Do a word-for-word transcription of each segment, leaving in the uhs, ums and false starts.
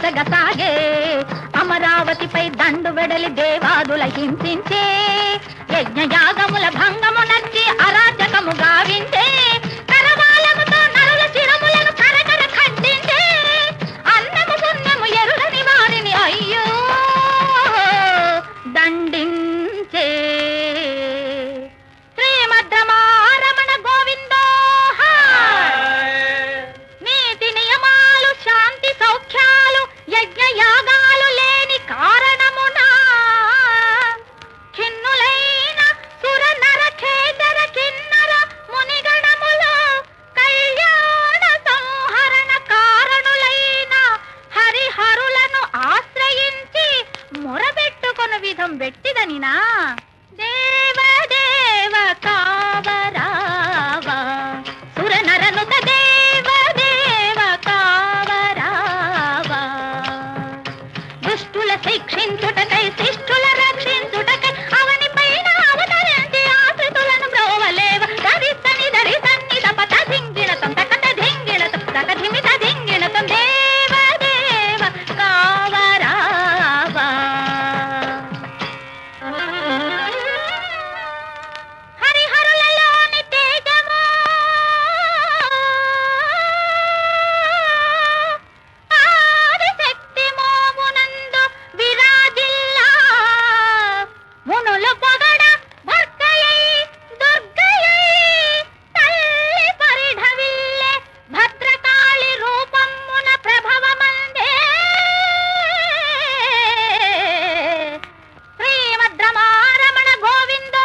జరగసాగే అమరావతిపై దండు వెడలి దేవాదుల హింసించే యజ్ఞయాగముల భంగము నచ్చి అరాజకము గావించే కరవాలముతో నరుల శిరములను కరకర ఖండించే అన్నము పుణ్యము ఎరుగని వారిని అయ్యో దండించే శ్రీమద్రమారమణ గోవిందో నీతి నియమాలు శాంతి సౌఖ్యాలు యజ్ఞ యాగాలు లేని కారణమునా చిన్నులైన సుర నర ఖేదర కిన్నర మునిగణములో కళ్యాణ సంహరణ కారణులైన హరిహరులను ఆశ్రయించి మొరబెట్టుకొను విధం పెట్టిదనినా దేవదేవ కావరావా సురనరనుత దేవదేవ కావరావా దుష్టుల శిక్షించుటకై శిష్టుల రక్షించుటకై అవని పైన అవతరించి ఆశ్రితులను బ్రోవలేవ ధరిస్తని ధరిసన్ని తపత ధింగిణతం తకత ధింగిణతం తక ధిమిత ధింగిణతం దేవదేవ కావరావా హరిహరులలోని తేజము ఆదిశక్తి మోమునందు విరాజిల్లా మునులు పొగడ భర్గయై దుర్గయై తల్లి పరిఢవిల్లె భద్రకాళి రూపమున ప్రభవమందే శ్రీమద్రమారమణ గోవిందో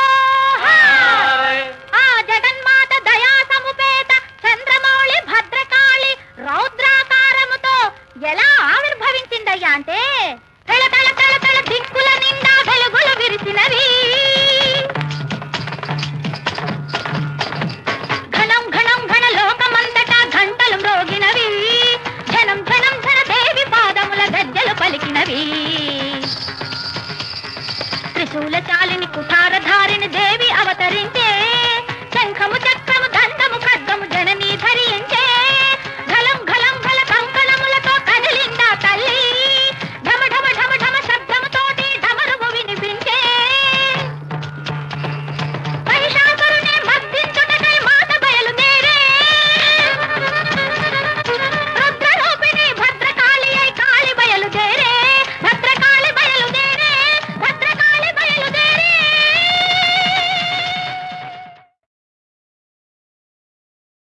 ఆ జగన్మాత దయా సముపేత చంద్రమౌళి భద్రకాళి రౌద్రాకారముతో ఎలా ఆవిర్భవించిందయ్యా అంటే తల తల తల తల దిక్కుల నిండా వెలుగులు విరిసినవి